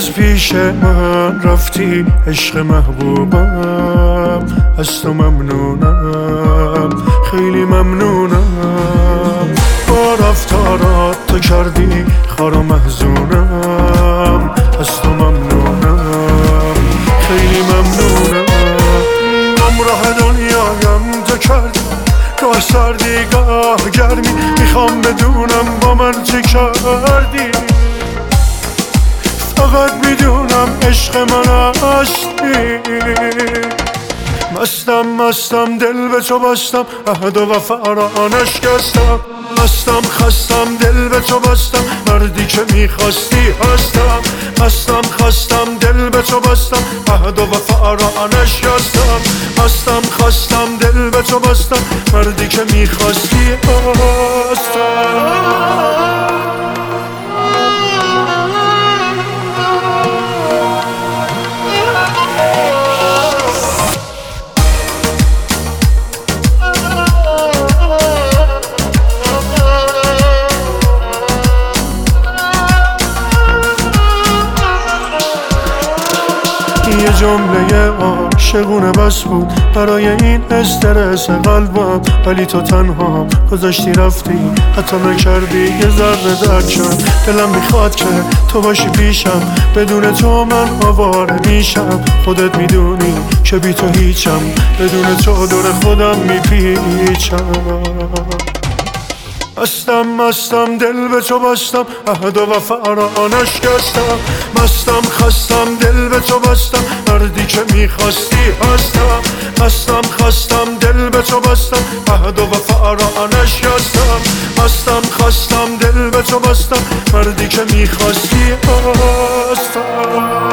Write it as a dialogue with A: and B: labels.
A: از پیش من رفتی عشق محبوبم، از تو ممنونم، خیلی ممنونم. با رفتارات تو کردی خار و محزونم، از تو ممنونم، خیلی ممنونم. همراه دنیایم تو کردی، گاه سردی گاه گرمی، میخوام بدونم با من چه کردی. فقط میدونم عشق من هستی. مستم دل به تو بستم، عهد و وفا را نشکستم. مستم خستم دل به تو بستم، مردی که میخواستی هستم. مستم دل به تو بستم، عهد و وفا را نشکستم. مستم خستم دل به تو بستم، مردی که میخواستی هستم. یه جمله عاشقونه بس بود برای این استرس قلبم، ولی تو تنها گذاشتی رفتی، حتی نکردی یه ذره درک شم. دلم میخواد که تو باشی پیشم، بدون تو من آواره میشم. خودت میدونی که بی تو هیچم، بدون تو دور خودم میپیچم. مستم دل به تو بستم، عهد و وفا را نشکستم. مستم خستم دل به تو بستم، مردی که میخواستی هستم. مستم خستم دل به تو بستم، عهد و وفا را نشکستم. مستم خستم دل به تو بستم، مردی که میخواستی هستم.